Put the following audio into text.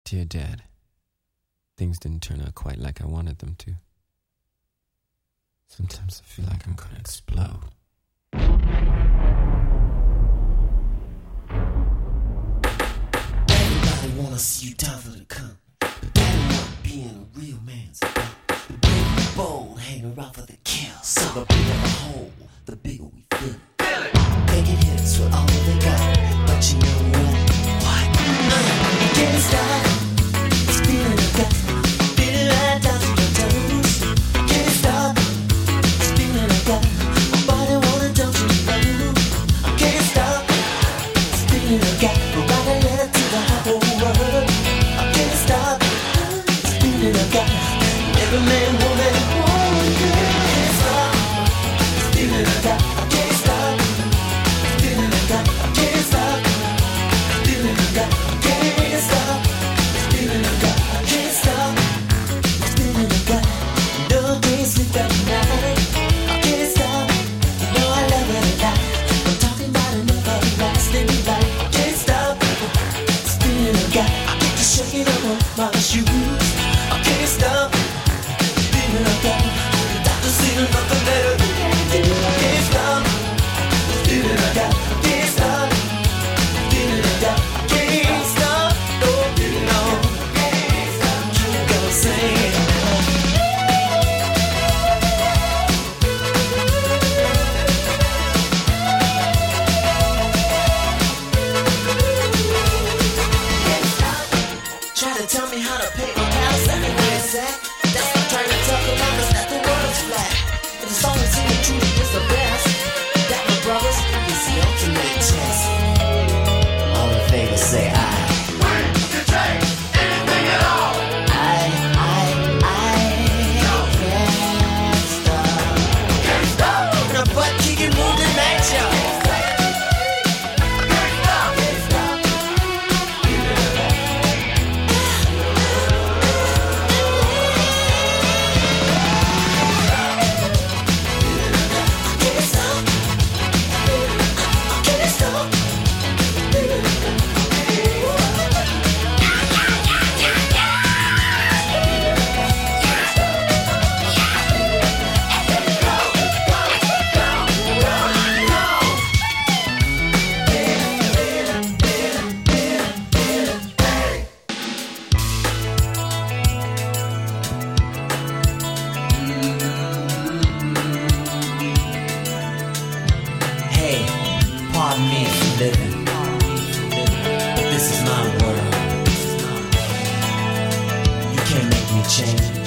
Dear Dad, things didn't turn out quite like I wanted them to. Sometimes I feel like I'm gonna explode. Everybody wanna see you tougher to come. Daddy not being a real man's about. The big and bold hang around for the kill. So the bigger the hole, the bigger we feel. Taking hits with all they got, but you know what? Can't stop. It's feeling like that. Feeling right down to your toes. Can't stop. It's feeling like that. My body wanna jump to you. I can't stop. It's feeling like that. We're riding it to the whole world. I can't stop. It's feeling like that. Every man, woman, can't stop. It's feeling like that. I can't stop. It's feeling like that. I can't stop. It's feeling like that. I can't stop. It's feeling like that. I can't stop. It's feeling like that. No, I can't sleep at night. I can't stop. You know I love it a lot. I'm talking about an everlasting life. I can't stop. It's feeling like that. I get to shaking on my shoes. I can't stop. It's feeling like that. The doctor said nothing better. I can't stop. It's feeling like that. I can't stop. It's feeling like that. I can't stop. No, no. Keep on singing. Try to tell me how to pay my house everywhere it's at. That's not trying to talk about us, that the world's flat. But it's always in the truth is the best. That my brothers is the ultimate test. All in favor say aye. You take anything at all. Can't stop. And a butt kicking moving at ya. Can't stop. Can't stop. Hey, pardon me for living, but this is my world. You can't make me change.